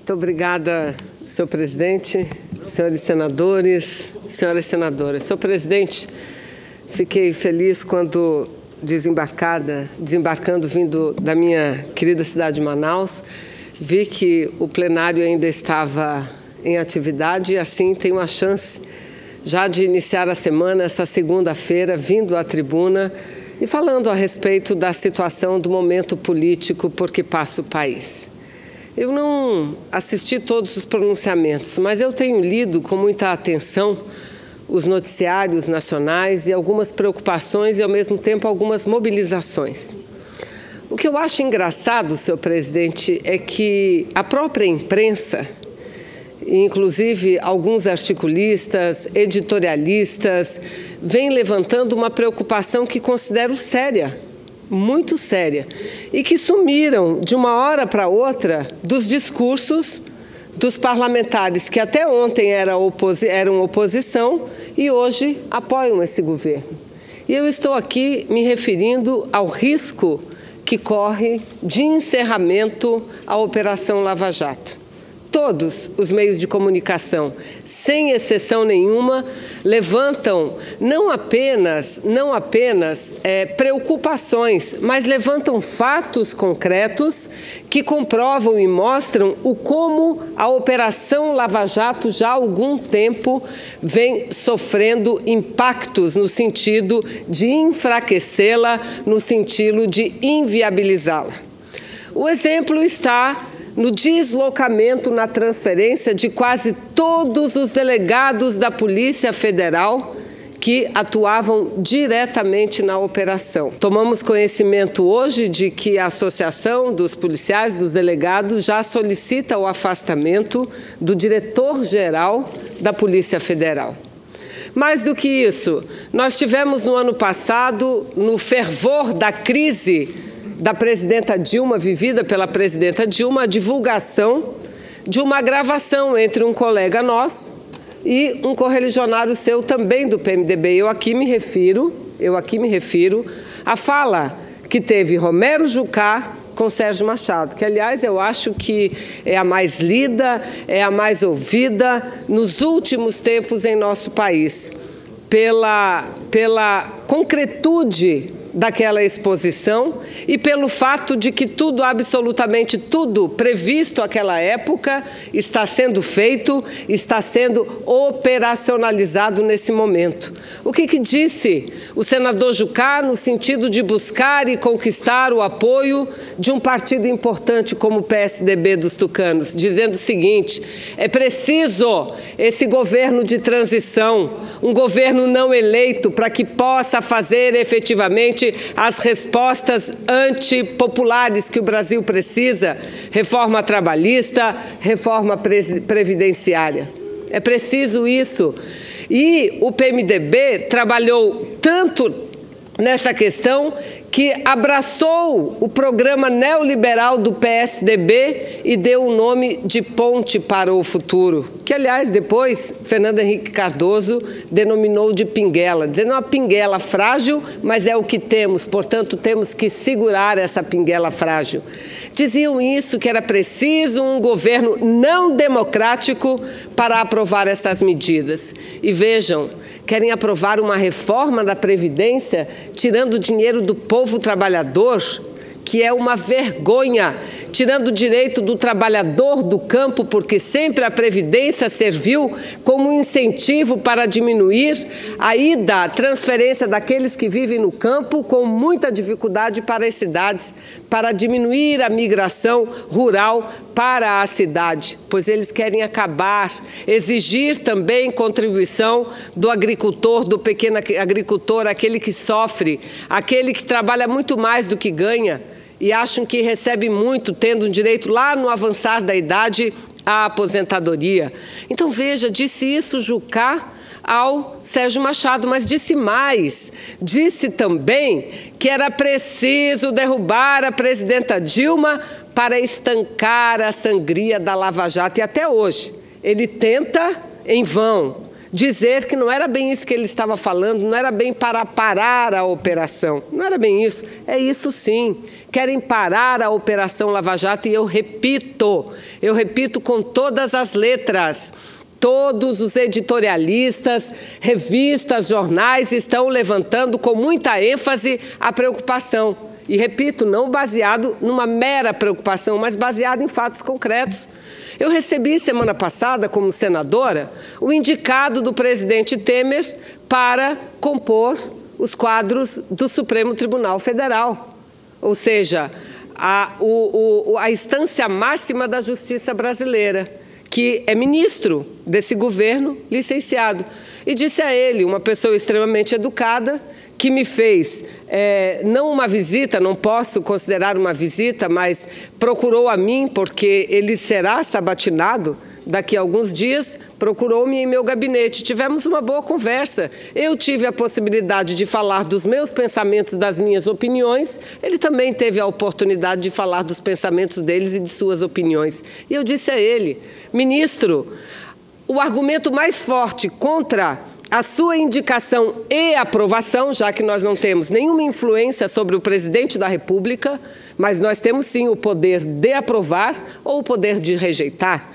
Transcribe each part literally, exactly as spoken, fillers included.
Muito obrigada, senhor presidente, senhores senadores, senhoras senadoras. Senhor presidente, fiquei feliz quando desembarcada, desembarcando vindo da minha querida cidade de Manaus, vi que o plenário ainda estava em atividade e assim tenho a chance já de iniciar a semana, essa segunda-feira, vindo à tribuna e falando a respeito da situação do momento político por que passa o país. Eu não assisti todos os pronunciamentos, mas eu tenho lido com muita atenção os noticiários nacionais e algumas preocupações e, ao mesmo tempo, algumas mobilizações. O que eu acho engraçado, senhor presidente, é que a própria imprensa, inclusive alguns articulistas, editorialistas, vêm levantando uma preocupação que considero séria, muito séria, e que sumiram de uma hora para outra dos discursos dos parlamentares que até ontem era oposi- eram oposição e hoje apoiam esse governo. E eu estou aqui me referindo ao risco que corre de encerramento à Operação Lava Jato. Todos os meios de comunicação, sem exceção nenhuma, levantam não apenas, não apenas é, preocupações, mas levantam fatos concretos que comprovam e mostram o como a Operação Lava Jato já há algum tempo vem sofrendo impactos no sentido de enfraquecê-la, no sentido de inviabilizá-la. O exemplo está no deslocamento, na transferência de quase todos os delegados da Polícia Federal que atuavam diretamente na operação. Tomamos conhecimento hoje de que a Associação dos Policiais, dos Delegados, já solicita o afastamento do diretor-geral da Polícia Federal. Mais do que isso, nós tivemos no ano passado, no fervor da crise da presidenta Dilma, vivida pela presidenta Dilma, a divulgação de uma gravação entre um colega nosso e um correligionário seu também do P M D B. Eu aqui me refiro, eu aqui me refiro à fala que teve Romero Jucá com Sérgio Machado, que, aliás, eu acho que é a mais lida, é a mais ouvida nos últimos tempos em nosso país, pela, pela concretude daquela exposição e pelo fato de que tudo, absolutamente tudo previsto naquela época está sendo feito, está sendo operacionalizado nesse momento. O que que disse o senador Jucá no sentido de buscar e conquistar o apoio de um partido importante como o P S D B dos tucanos, dizendo o seguinte: é preciso esse governo de transição, um governo não eleito, para que possa fazer efetivamente as respostas antipopulares que o Brasil precisa, reforma trabalhista, reforma previdenciária. É preciso isso. E o P M D B trabalhou tanto nessa questão que abraçou o programa neoliberal do P S D B e deu o nome de Ponte para o Futuro, que, aliás, depois Fernando Henrique Cardoso denominou de pinguela, dizendo uma pinguela frágil, mas é o que temos, portanto, temos que segurar essa pinguela frágil. Diziam isso, que era preciso um governo não democrático para aprovar essas medidas. E vejam, querem aprovar uma reforma da Previdência tirando o dinheiro do povo trabalhador, que é uma vergonha, tirando o direito do trabalhador do campo, porque sempre a Previdência serviu como incentivo para diminuir a ida, a transferência daqueles que vivem no campo com muita dificuldade para as cidades, para diminuir a migração rural para a cidade, pois eles querem acabar, exigir também contribuição do agricultor, do pequeno agricultor, aquele que sofre, aquele que trabalha muito mais do que ganha, e acham que recebe muito, tendo um direito lá no avançar da idade à aposentadoria. Então, veja, disse isso Jucá ao Sérgio Machado, mas disse mais, disse também que era preciso derrubar a presidenta Dilma para estancar a sangria da Lava Jato. E até hoje ele tenta em vão, dizer que não era bem isso que ele estava falando, não era bem para parar a operação. Não era bem isso. É isso sim. Querem parar a Operação Lava Jato e eu repito, eu repito com todas as letras, todos os editorialistas, revistas, jornais estão levantando com muita ênfase a preocupação. E, repito, não baseado numa mera preocupação, mas baseado em fatos concretos. Eu recebi semana passada, como senadora, o indicado do presidente Temer para compor os quadros do Supremo Tribunal Federal. Ou seja, a, o, o, a instância máxima da justiça brasileira, que é ministro desse governo licenciado. E disse a ele, uma pessoa extremamente educada, que me fez, é, não uma visita, não posso considerar uma visita, mas procurou a mim, porque ele será sabatinado daqui a alguns dias, procurou-me em meu gabinete. Tivemos uma boa conversa. Eu tive a possibilidade de falar dos meus pensamentos, das minhas opiniões. Ele também teve a oportunidade de falar dos pensamentos deles e de suas opiniões. E eu disse a ele, ministro, o argumento mais forte contra a sua indicação e aprovação, já que nós não temos nenhuma influência sobre o presidente da República, mas nós temos sim o poder de aprovar ou o poder de rejeitar.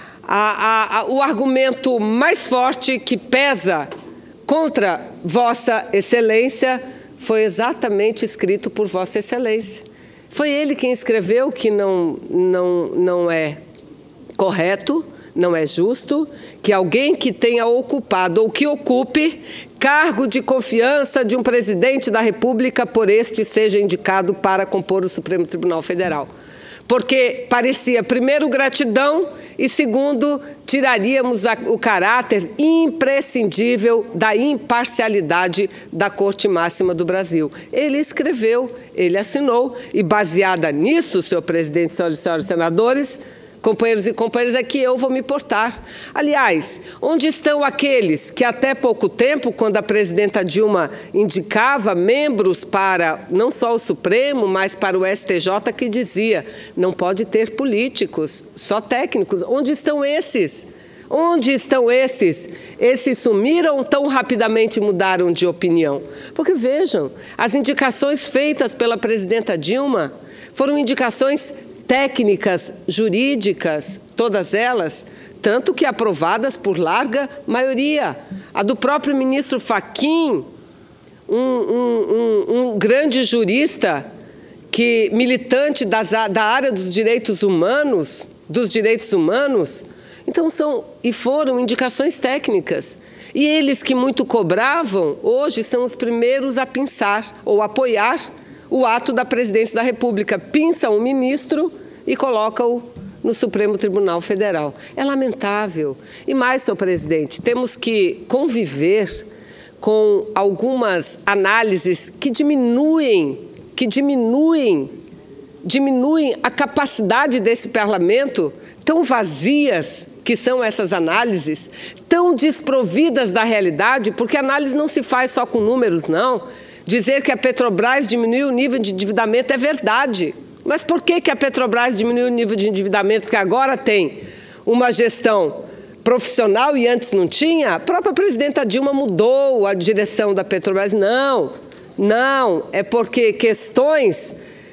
A, a, a, o argumento mais forte que pesa contra Vossa Excelência foi exatamente escrito por Vossa Excelência. Foi ele quem escreveu que não, não, não é correto, não é justo que alguém que tenha ocupado ou que ocupe cargo de confiança de um presidente da República por este seja indicado para compor o Supremo Tribunal Federal. Porque parecia, primeiro, gratidão e, segundo, tiraríamos a, o caráter imprescindível da imparcialidade da Corte Máxima do Brasil. Ele escreveu, ele assinou e, baseada nisso, senhor presidente, senhoras e senhores senadores, companheiros e companheiras, é que eu vou me portar. Aliás, onde estão aqueles que até pouco tempo, quando a presidenta Dilma indicava membros para não só o Supremo, mas para o S T J, que dizia, não pode ter políticos, só técnicos. Onde estão esses? Onde estão esses? Esses sumiram ou tão rapidamente mudaram de opinião? Porque, vejam, as indicações feitas pela presidenta Dilma foram indicações técnicas, jurídicas, todas elas, tanto que aprovadas por larga maioria. A do próprio ministro Fachin, um, um, um, um grande jurista, que, militante das, da área dos direitos humanos, dos direitos humanos, então são e foram indicações técnicas. E eles que muito cobravam, hoje são os primeiros a pensar ou apoiar o ato da presidência da República, pinça um ministro e coloca-o no Supremo Tribunal Federal. É lamentável. E mais, senhor presidente, temos que conviver com algumas análises que diminuem, que diminuem, diminuem a capacidade desse parlamento, tão vazias que são essas análises, tão desprovidas da realidade, porque a análise não se faz só com números, não. Dizer que a Petrobras diminuiu o nível de endividamento é verdade. Mas por que que a Petrobras diminuiu o nível de endividamento? Porque agora tem uma gestão profissional e antes não tinha? A própria presidenta Dilma mudou a direção da Petrobras. Não, não. É porque questões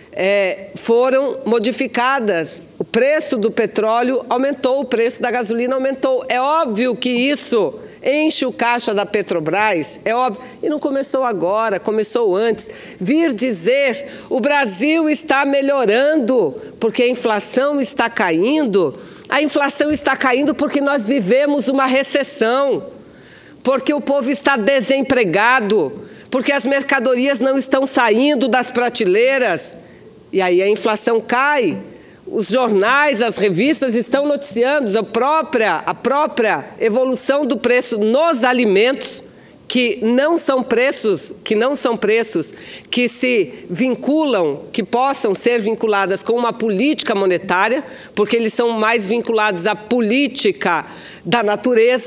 é, foram modificadas. O preço do petróleo aumentou, o preço da gasolina aumentou. É óbvio que isso enche o caixa da Petrobras, é óbvio. E não começou agora, começou antes. Vir dizer o Brasil está melhorando porque a inflação está caindo. A inflação está caindo porque nós vivemos uma recessão, porque o povo está desempregado, porque as mercadorias não estão saindo das prateleiras. E aí a inflação cai. Os jornais, as revistas estão noticiando a própria, a própria evolução do preço nos alimentos, que não são preços, que não são preços que se vinculam, que possam ser vinculadas com uma política monetária, porque eles são mais vinculados à política da natureza,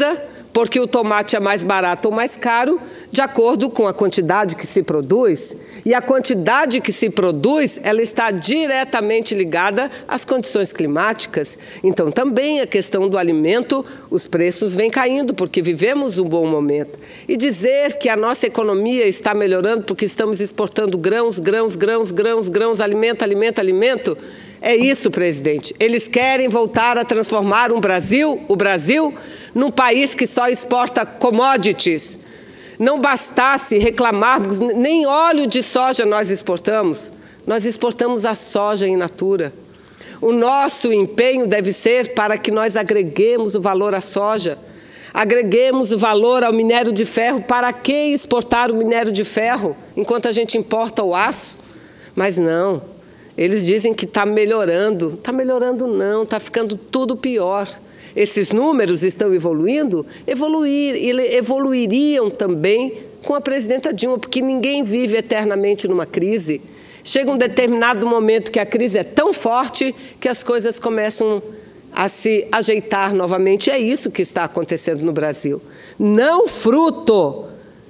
porque o tomate é mais barato ou mais caro de acordo com a quantidade que se produz. E a quantidade que se produz, ela está diretamente ligada às condições climáticas. Então, também a questão do alimento, os preços vêm caindo, porque vivemos um bom momento. E dizer que a nossa economia está melhorando porque estamos exportando grãos, grãos, grãos, grãos, grãos, alimento, alimento, alimento, é isso, presidente. Eles querem voltar a transformar um Brasil, o Brasil, num país que só exporta commodities. Não bastasse reclamarmos, nem óleo de soja nós exportamos, nós exportamos a soja in natura. O nosso empenho deve ser para que nós agreguemos o valor à soja, agreguemos o valor ao minério de ferro. Para que exportar o minério de ferro enquanto a gente importa o aço? Mas não, eles dizem que está melhorando. Está melhorando não, está ficando tudo pior. Esses números estão evoluindo, evoluir, evoluiriam também com a presidenta Dilma, porque ninguém vive eternamente numa crise. Chega um determinado momento que a crise é tão forte que as coisas começam a se ajeitar novamente. É isso que está acontecendo no Brasil. Não fruto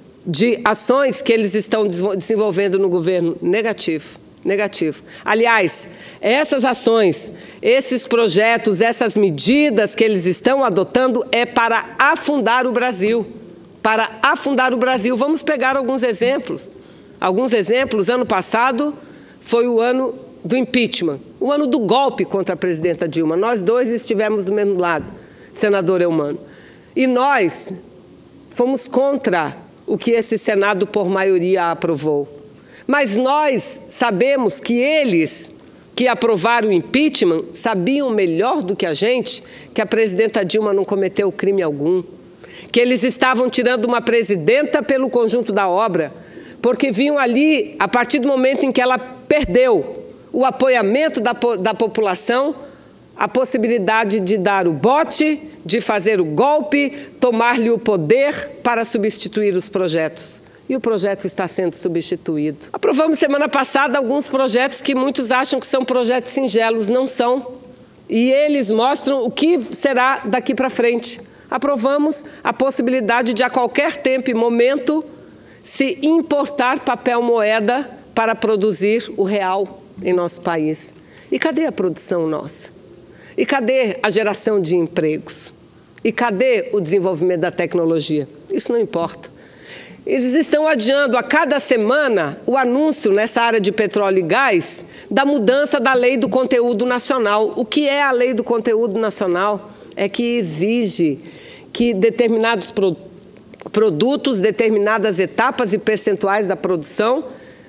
de ações que eles estão desenvolvendo no governo. Negativo. Negativo. Aliás, essas ações, esses projetos, essas medidas que eles estão adotando é para afundar o Brasil. Para afundar o Brasil. Vamos pegar alguns exemplos. Alguns exemplos. Ano passado foi o ano do impeachment, o ano do golpe contra a presidenta Dilma. Nós dois estivemos do mesmo lado, senador Eumano. E nós fomos contra o que esse Senado, por maioria, aprovou. Mas nós sabemos que eles que aprovaram o impeachment sabiam melhor do que a gente que a presidenta Dilma não cometeu crime algum, que eles estavam tirando uma presidenta pelo conjunto da obra, porque viam ali, a partir do momento em que ela perdeu o apoiamento da, da população, a possibilidade de dar o bote, de fazer o golpe, tomar-lhe o poder para substituir os projetos. E o projeto está sendo substituído. Aprovamos semana passada alguns projetos que muitos acham que são projetos singelos, não são. E eles mostram o que será daqui para frente. Aprovamos a possibilidade de, a qualquer tempo e momento, se importar papel moeda para produzir o real em nosso país. E cadê a produção nossa? E cadê a geração de empregos? E cadê o desenvolvimento da tecnologia? Isso não importa. Eles estão adiando a cada semana o anúncio nessa área de petróleo e gás da mudança da Lei do Conteúdo Nacional. O que é a Lei do Conteúdo Nacional? É que exige que determinados pro, produtos, determinadas etapas e percentuais da produção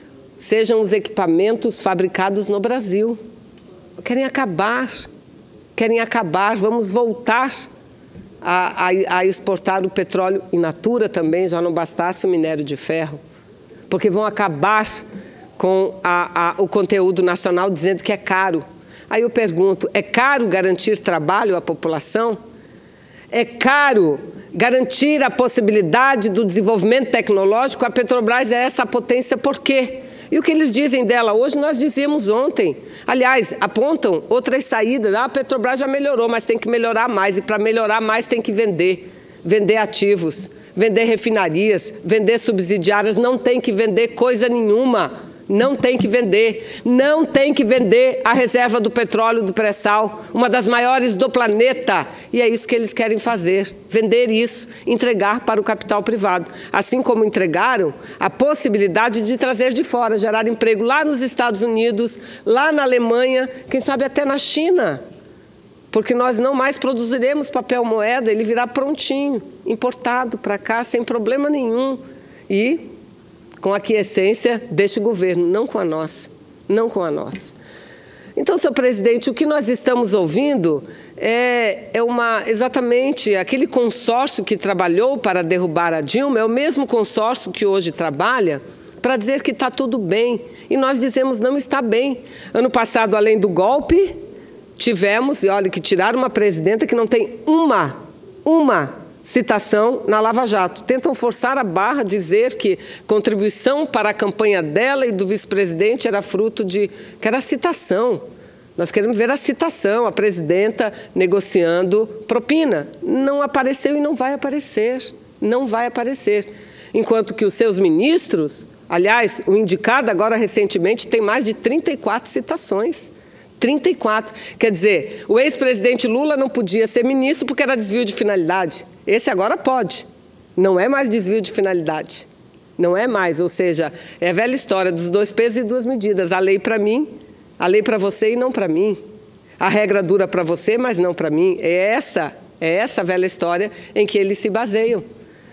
sejam os equipamentos fabricados no Brasil. Querem acabar, querem acabar, vamos voltar A, a, a exportar o petróleo in natura também, já não bastasse o minério de ferro, porque vão acabar com a, a, o conteúdo nacional dizendo que é caro. Aí eu pergunto, é caro garantir trabalho à população? É caro garantir a possibilidade do desenvolvimento tecnológico? A Petrobras é essa potência por quê? E o que eles dizem dela hoje, nós dizíamos ontem. Aliás, apontam outras saídas. Ah, a Petrobras já melhorou, mas tem que melhorar mais. E para melhorar mais tem que vender. Vender ativos, vender refinarias, vender subsidiárias. Não tem que vender coisa nenhuma. Não tem que vender. Não tem que vender a reserva do petróleo do pré-sal, uma das maiores do planeta. E é isso que eles querem fazer. Vender isso, entregar para o capital privado. Assim como entregaram a possibilidade de trazer de fora, gerar emprego lá nos Estados Unidos, lá na Alemanha, quem sabe até na China. Porque nós não mais produziremos papel moeda, ele virá prontinho, importado para cá, sem problema nenhum. E com a aquiescência deste governo, não com a nossa, não com a nossa. Então, senhor presidente, o que nós estamos ouvindo é, é uma, exatamente aquele consórcio que trabalhou para derrubar a Dilma, é o mesmo consórcio que hoje trabalha para dizer que está tudo bem. E nós dizemos não está bem. Ano passado, além do golpe, tivemos, e olha, que tiraram uma presidenta que não tem uma, uma citação na Lava Jato. Tentam forçar a barra, dizer que contribuição para a campanha dela e do vice-presidente era fruto de... que era citação. Nós queremos ver a citação, a presidenta negociando propina. Não apareceu e não vai aparecer. Não vai aparecer. Enquanto que os seus ministros, aliás, o indicado agora recentemente tem mais de trinta e quatro citações. trinta e quatro. Quer dizer, o ex-presidente Lula não podia ser ministro porque era desvio de finalidade. Esse agora pode. Não é mais desvio de finalidade. Não é mais, ou seja, é a velha história dos dois pesos e duas medidas. A lei para mim, a lei para você e não para mim. A regra dura para você, mas não para mim. É essa, é essa velha história em que eles se baseiam.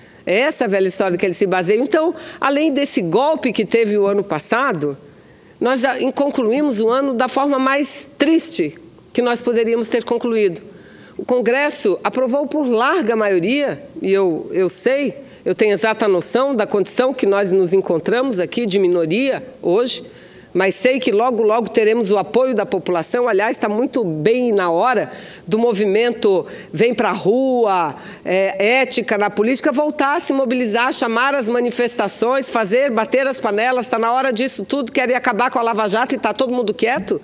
É essa velha história em que eles se baseiam. Então, além desse golpe que teve o ano passado, nós concluímos o ano da forma mais triste que nós poderíamos ter concluído. O Congresso aprovou por larga maioria, e eu, eu sei, eu tenho exata noção da condição que nós nos encontramos aqui de minoria hoje, mas sei que logo, logo teremos o apoio da população. Aliás, está muito bem na hora do movimento Vem para a Rua, é, ética na política, voltar a se mobilizar, chamar as manifestações, fazer, bater as panelas. Está na hora disso tudo. Querem acabar com a Lava Jato e está todo mundo quieto?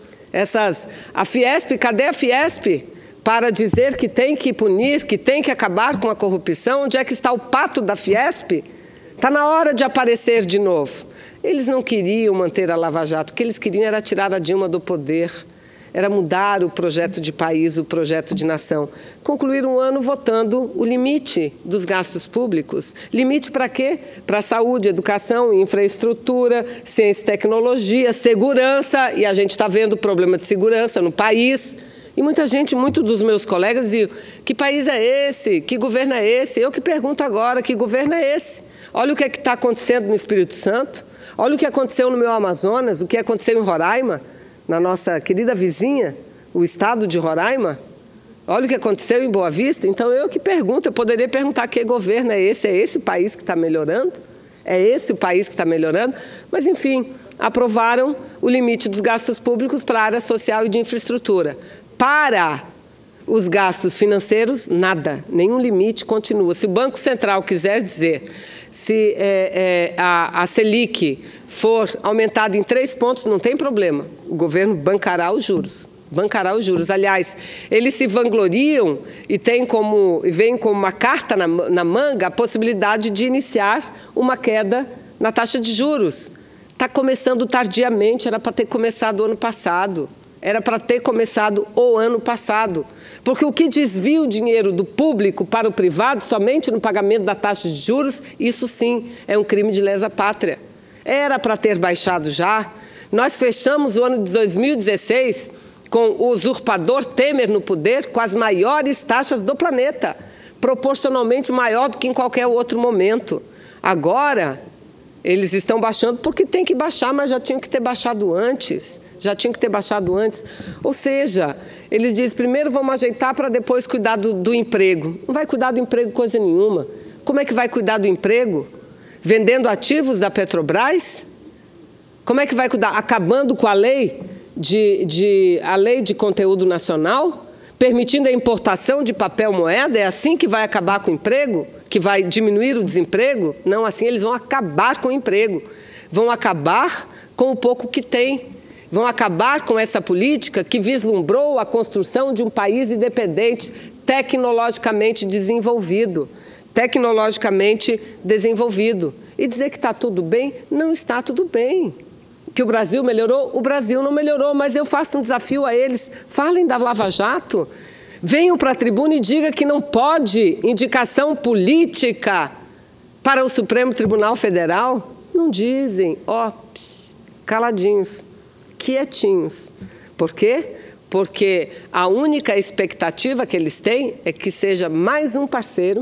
Essas, a Fiesp, cadê a Fiesp? Para dizer que tem que punir, que tem que acabar com a corrupção. Onde é que está o pato da Fiesp? Está na hora de aparecer de novo. Eles não queriam manter a Lava Jato, o que eles queriam era tirar a Dilma do poder, era mudar o projeto de país, o projeto de nação. Concluir um ano votando o limite dos gastos públicos. Limite para quê? Para saúde, educação, infraestrutura, ciência e tecnologia, segurança, e a gente está vendo o problema de segurança no país. E muita gente, muitos dos meus colegas diziam, que país é esse? Que governo é esse? Eu que pergunto agora, que governo é esse? Olha o que é que está acontecendo no Espírito Santo. Olha o que aconteceu no meu Amazonas, o que aconteceu em Roraima, na nossa querida vizinha, o estado de Roraima. Olha o que aconteceu em Boa Vista. Então, eu que pergunto, eu poderia perguntar que governo é esse? É esse país que está melhorando? É esse o país que está melhorando? Mas, enfim, aprovaram o limite dos gastos públicos para a área social e de infraestrutura. Para os gastos financeiros, nada, nenhum limite, continua. Se o Banco Central quiser dizer... Se é, é, a, a Selic for aumentada em três pontos, não tem problema. O governo bancará os juros. Bancará os juros. Aliás, eles se vangloriam e têm como, e veem como uma carta na, na manga a possibilidade de iniciar uma queda na taxa de juros. Está começando tardiamente, era para ter começado o ano passado. Era para ter começado o ano passado. Porque o que desvia o dinheiro do público para o privado, somente no pagamento da taxa de juros, isso sim é um crime de lesa pátria. Era para ter baixado já. Nós fechamos o ano de dois mil e dezesseis com o usurpador Temer no poder, com as maiores taxas do planeta, proporcionalmente maior do que em qualquer outro momento. Agora, eles estão baixando porque tem que baixar, mas já tinham que ter baixado antes. Já tinha que ter baixado antes. Ou seja, eles dizem, primeiro vamos ajeitar para depois cuidar do, do emprego. Não vai cuidar do emprego coisa nenhuma. Como é que vai cuidar do emprego? Vendendo ativos da Petrobras? Como é que vai cuidar? Acabando com a lei de, de, a lei de conteúdo nacional? Permitindo a importação de papel moeda? É assim que vai acabar com o emprego? Que vai diminuir o desemprego? Não, assim eles vão acabar com o emprego. Vão acabar com o pouco que tem. Vão acabar com essa política que vislumbrou a construção de um país independente, tecnologicamente desenvolvido. Tecnologicamente desenvolvido. E dizer que está tudo bem, não está tudo bem. Que o Brasil melhorou, o Brasil não melhorou, mas eu faço um desafio a eles. Falem da Lava Jato. Venham para a tribuna e digam que não pode indicação política para o Supremo Tribunal Federal. Não dizem, ó, psh, caladinhos. Quietinhos. Por quê? Porque a única expectativa que eles têm é que seja mais um parceiro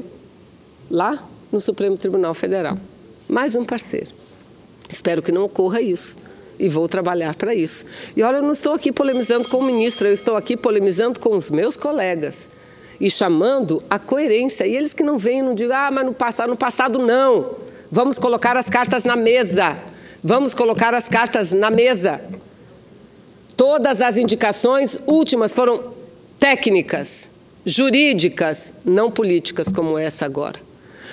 lá no Supremo Tribunal Federal. Mais um parceiro. Espero que não ocorra isso. E vou trabalhar para isso. E olha, eu não estou aqui polemizando com o ministro, eu estou aqui polemizando com os meus colegas. E chamando a coerência. E eles que não vêm e não digam, ah, mas no passado, no passado não. Vamos colocar as cartas na mesa. Vamos colocar as cartas na mesa. Todas as indicações últimas foram técnicas, jurídicas, não políticas como essa agora.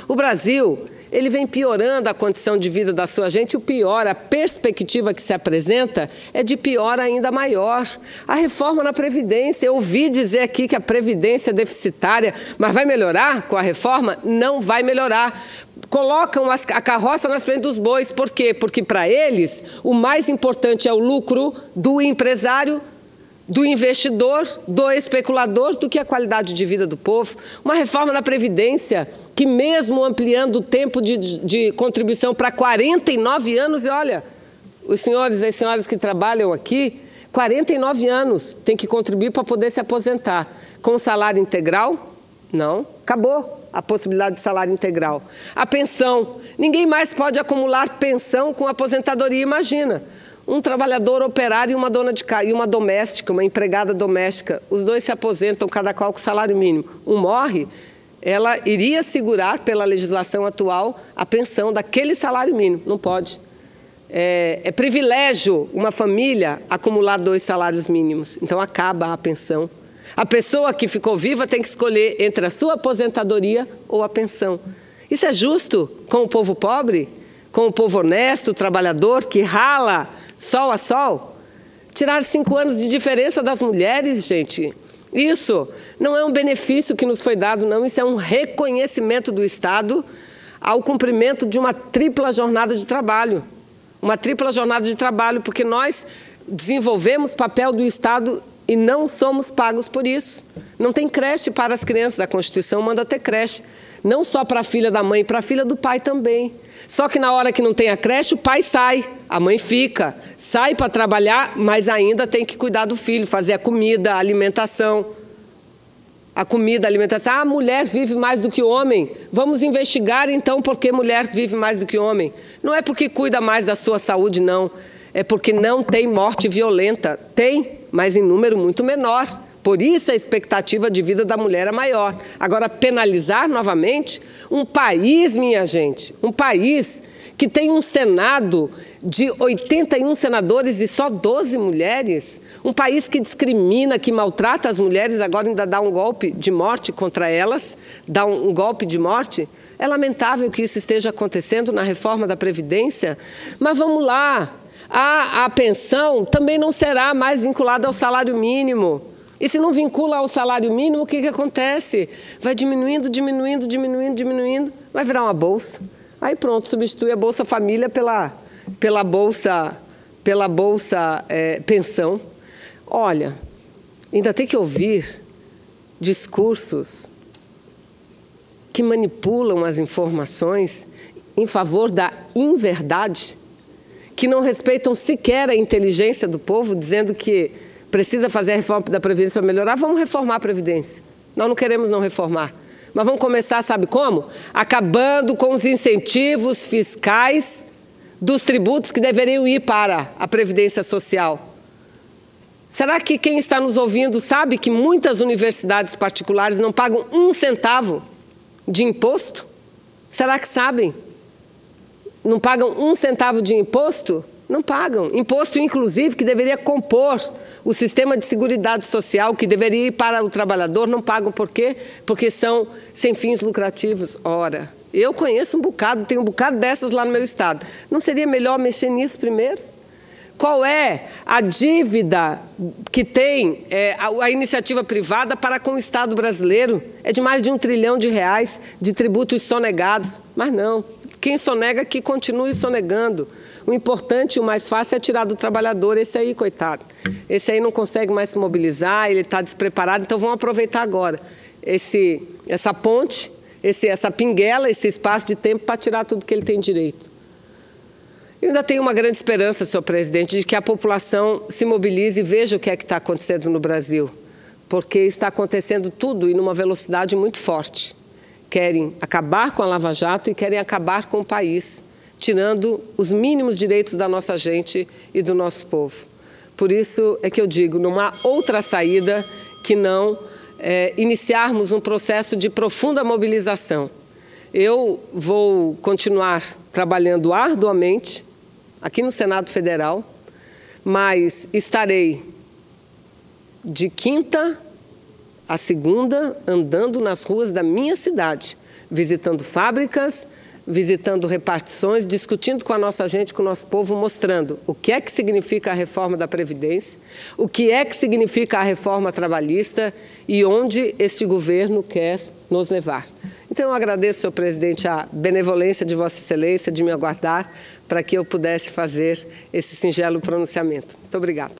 O Brasil, ele vem piorando a condição de vida da sua gente. O pior, a perspectiva que se apresenta é de pior ainda maior. A reforma na Previdência, eu ouvi dizer aqui que a Previdência é deficitária, mas vai melhorar com a reforma? Não vai melhorar. Colocam a carroça na frente dos bois. Por quê? Porque para eles o mais importante é o lucro do empresário, do investidor, do especulador, do que a qualidade de vida do povo. Uma reforma da Previdência que, mesmo ampliando o tempo de, de contribuição para quarenta e nove anos, e olha, os senhores e as senhoras que trabalham aqui, quarenta e nove anos tem que contribuir para poder se aposentar. Com salário integral? Não, acabou a possibilidade de salário integral. A pensão, ninguém mais pode acumular pensão com aposentadoria, imagina. Um trabalhador operário e uma dona de casa, e uma doméstica, uma empregada doméstica, os dois se aposentam, cada qual com salário mínimo. Um morre, ela iria segurar, pela legislação atual, a pensão daquele salário mínimo. Não pode. É, é privilégio uma família acumular dois salários mínimos. Então, acaba a pensão. A pessoa que ficou viva tem que escolher entre a sua aposentadoria ou a pensão. Isso é justo com o povo pobre? Com o povo honesto, trabalhador, que rala sol a sol? Tirar cinco anos de diferença das mulheres, gente, isso não é um benefício que nos foi dado, não. Isso é um reconhecimento do Estado ao cumprimento de uma tripla jornada de trabalho. Uma tripla jornada de trabalho, porque nós desenvolvemos papel do Estado e não somos pagos por isso. Não tem creche para as crianças, a Constituição manda ter creche. Não só para a filha da mãe, para a filha do pai também. Só que na hora que não tem a creche, o pai sai, a mãe fica. Sai para trabalhar, mas ainda tem que cuidar do filho, fazer a comida, a alimentação. A comida, a alimentação. Ah, a mulher vive mais do que o homem. Vamos investigar, então, por que mulher vive mais do que o homem. Não é porque cuida mais da sua saúde, não. É porque não tem morte violenta. Tem, mas em número muito menor. Por isso a expectativa de vida da mulher é maior. Agora, penalizar novamente um país, minha gente, um país que tem um Senado de oitenta e um senadores e só doze mulheres, um país que discrimina, que maltrata as mulheres, agora ainda dá um golpe de morte contra elas, dá um, um golpe de morte. É lamentável que isso esteja acontecendo na reforma da Previdência, mas vamos lá, a, a pensão também não será mais vinculada ao salário mínimo. E se não vincula ao salário mínimo, o que, que acontece? Vai diminuindo, diminuindo, diminuindo, diminuindo, vai virar uma bolsa. Aí pronto, substitui a Bolsa Família pela, pela Bolsa, pela bolsa é, Pensão. Olha, ainda tem que ouvir discursos que manipulam as informações em favor da inverdade, que não respeitam sequer a inteligência do povo, dizendo que precisa fazer a reforma da Previdência para melhorar. Vamos reformar a Previdência. Nós não queremos não reformar. Mas vamos começar, sabe como? Acabando com os incentivos fiscais dos tributos que deveriam ir para a Previdência Social. Será que quem está nos ouvindo sabe que muitas universidades particulares não pagam um centavo de imposto? Será que sabem? Não pagam um centavo de imposto? Não pagam. Imposto, inclusive, que deveria compor o sistema de seguridade social, que deveria ir para o trabalhador, não pagam. Por quê? Porque são sem fins lucrativos. Ora, eu conheço um bocado, tenho um bocado dessas lá no meu estado. Não seria melhor mexer nisso primeiro? Qual é a dívida que tem é, a, a iniciativa privada para com o Estado brasileiro? É de mais de um trilhão de reais de tributos sonegados. Mas não, quem sonega que continue sonegando. O importante e o mais fácil é tirar do trabalhador. Esse aí, coitado, esse aí não consegue mais se mobilizar, ele está despreparado. Então, vamos aproveitar agora esse, essa ponte, esse, essa pinguela, esse espaço de tempo para tirar tudo que ele tem direito. Eu ainda tenho uma grande esperança, senhor presidente, de que a população se mobilize e veja o que é que está acontecendo no Brasil, porque está acontecendo tudo e numa velocidade muito forte. Querem acabar com a Lava Jato e querem acabar com o país, tirando os mínimos direitos da nossa gente e do nosso povo. Por isso é que eu digo, não há outra saída que não é, iniciarmos um processo de profunda mobilização. Eu vou continuar trabalhando arduamente aqui no Senado Federal, mas estarei de quinta a segunda andando nas ruas da minha cidade, visitando fábricas, visitando repartições, discutindo com a nossa gente, com o nosso povo, mostrando o que é que significa a reforma da Previdência, o que é que significa a reforma trabalhista e onde este governo quer nos levar. Então, eu agradeço, senhor presidente, a benevolência de Vossa Excelência de me aguardar para que eu pudesse fazer esse singelo pronunciamento. Muito obrigada.